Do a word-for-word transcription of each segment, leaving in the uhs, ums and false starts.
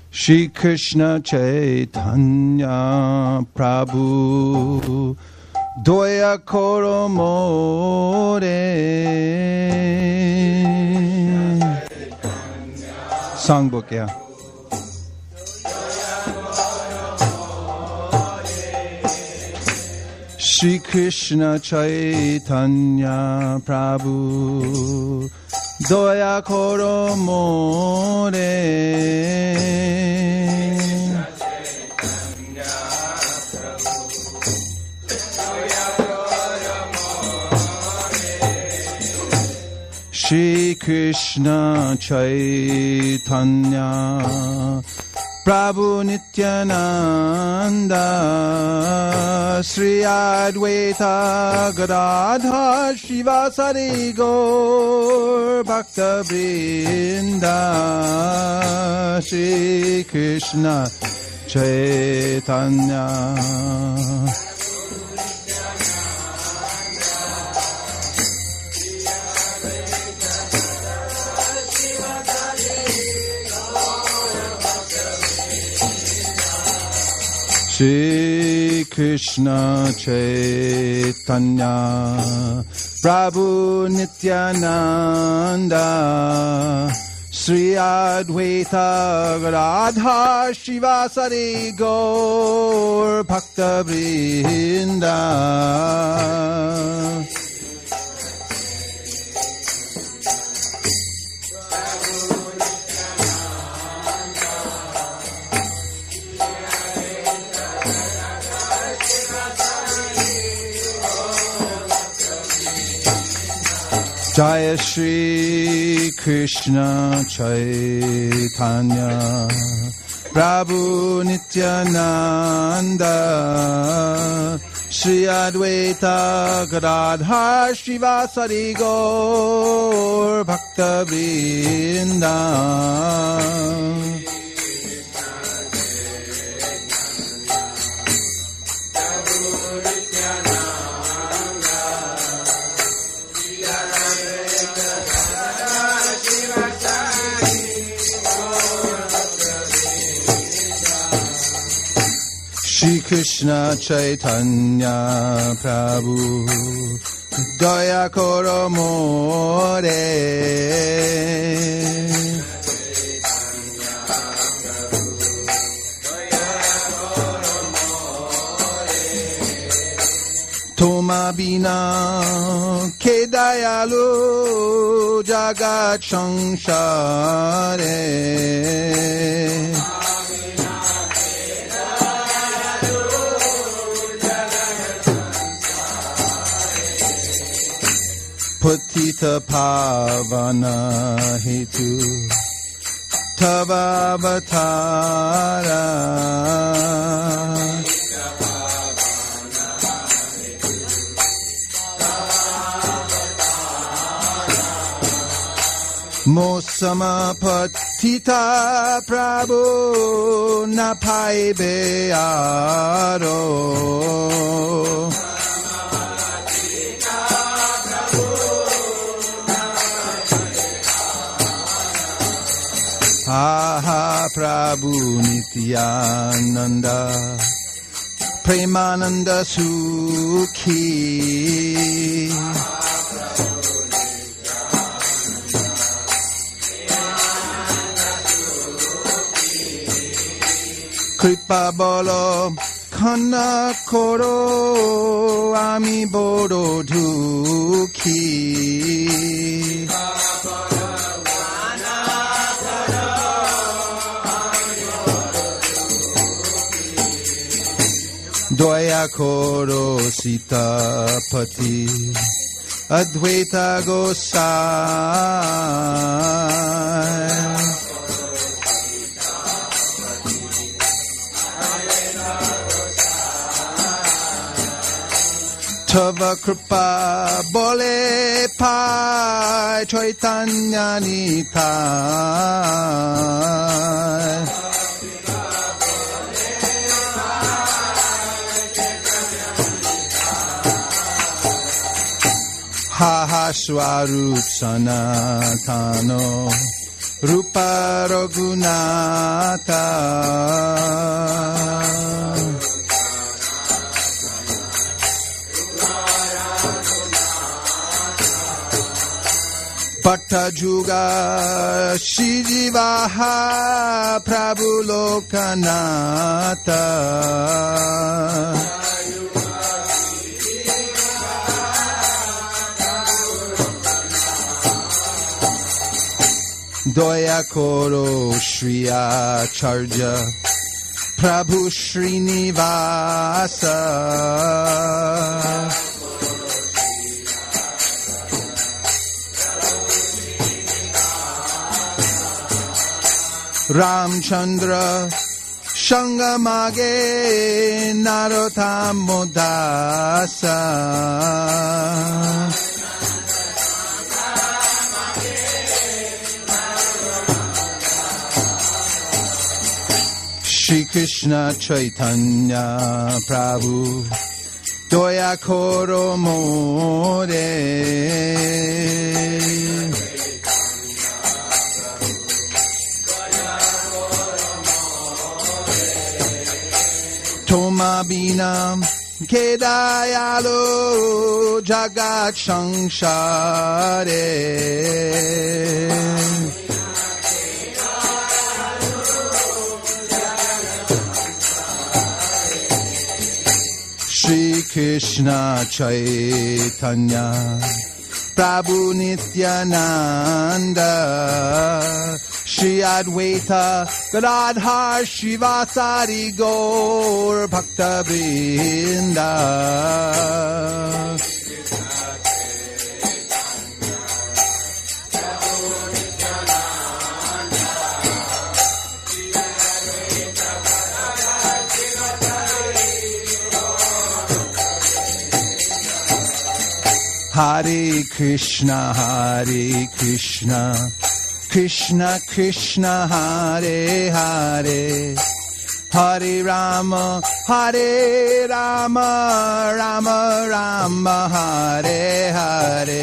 Shri Krishna Chaitanya Prabhu Doya Koro More Songbook, yeah. Shri Krishna Chaitanya Prabhu Doya Koro More Shri Krishna Chaitanya Prabhu Nityananda Sri Advaita Gadadhar Shivasari Gaur Bhakta Vrinda Shri Krishna Chaitanya Shri Krishna Chaitanya Prabhu Nityananda Sri Advaita Gadadhar Shivasari Gaur Bhakta Vrinda Jaya Shri Krishna Chaitanya Prabhu Nityananda Sri Advaita Gadadhar Shivasari Gaur Bhakta Vrinda Shri Krishna Chaitanya Prabhu Daya Koro More Toma Bina Ke Dayalu Jagat Samsare Patita Pavana Hetu Tava Avatara Mosama Patita Prabhu Napai Bearo Aha Prabhu Nityananda Premananda Sukhi Kripa Bolo Khana Koro Ami Bodo Dukhi Doya Koro Sitapati Advaita Gosai Tava Kripa Bole Pai Chaitanya Nitai Ha ha Swarup Sanatano Rupa Raghunatha Bhattajuga Shrijivaha Prabhu Lokanatha Doya Koro Shri Acharya Prabhu Srinivasa Ramchandra Shangamage Narottamodasa Shri Krishna Chaitanya Prabhu Doya Koro More Toma Binam Kedayalu Jagat Shanshare Shri Krishna Chaitanya Prabhu Nityananda Shri Advaita Gadadhar Shivasari Gaur Bhakta Vrinda Hare Krishna, Hare Krishna, Krishna Krishna, Hare Hare, Hare Rama, Hare Rama, Rama Rama, Hare Hare.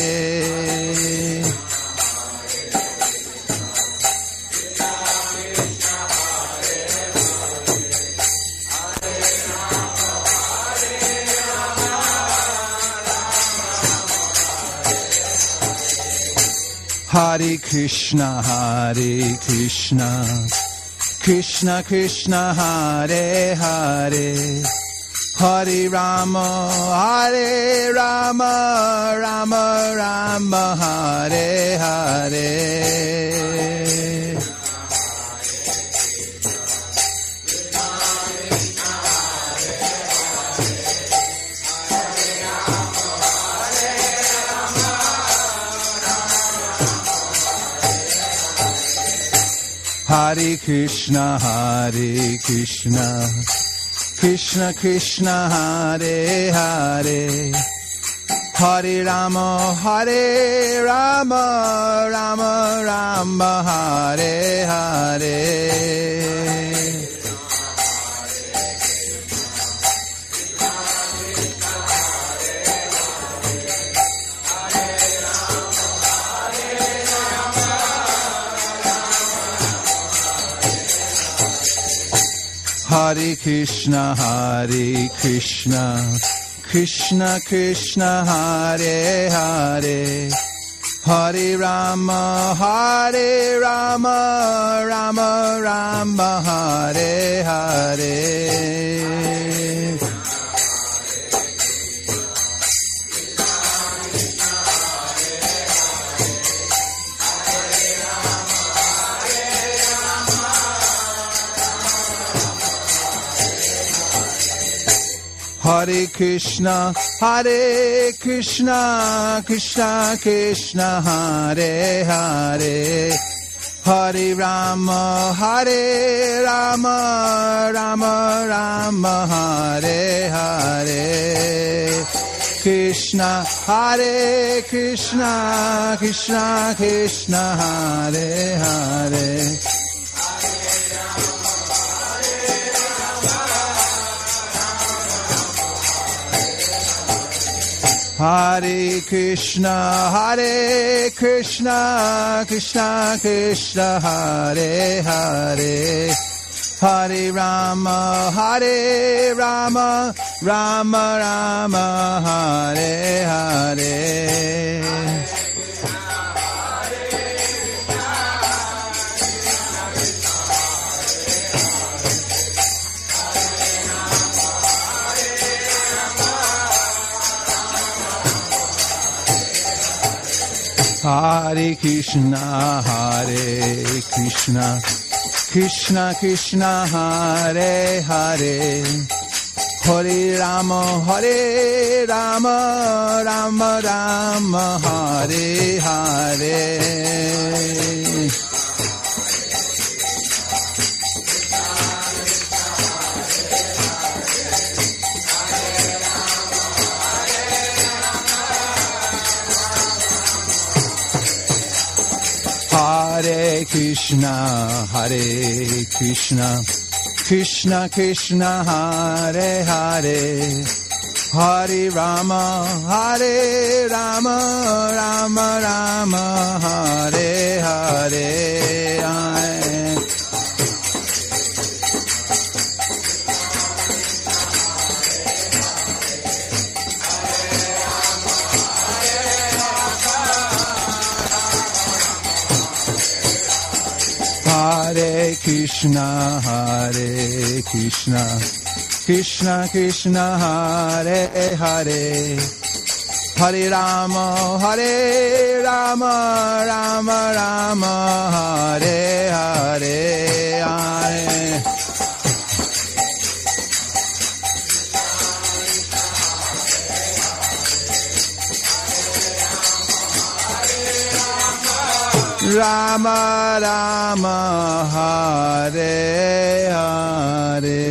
Hare Krishna, Hare Krishna, Krishna Krishna, Hare Hare, Hare Rama, Hare Rama, Rama Rama, Hare Hare. Hare Krishna, Hare Krishna, Krishna Krishna, Hare Hare, Hare Rama, Hare Rama, Rama Rama, Hare Hare. Hare Krishna, Hare Krishna, Krishna Krishna, Hare Hare, Hare Rama, Hare Rama, Rama Rama, Hare Hare. Hare Krishna, Hare Krishna, Krishna Krishna, Hare Hare, Hare Rama, Hare Rama, Rama Rama, Hare Hare. Krishna, Hare Krishna, Krishna Krishna, Hare Hare. Hare Krishna, Hare Krishna, Krishna Krishna, Hare Hare, Hare Rama, Hare Rama, Rama Rama, Hare Hare. Hare Krishna, Hare Krishna, Krishna Krishna, Hare Hare, Hare Rama, Hare Rama, Rama Rama, Hare Hare. Hare Krishna, Hare Krishna, Krishna Krishna, Hare Hare, Hare Rama, Hare Rama, Rama Rama, Hare Hare. Hare Krishna, Hare Krishna, Krishna Krishna, Hare Hare, Hare Rama, Hare Rama, Rama Rama, Hare Hare, Hare. Rama Rama, Hare Hare.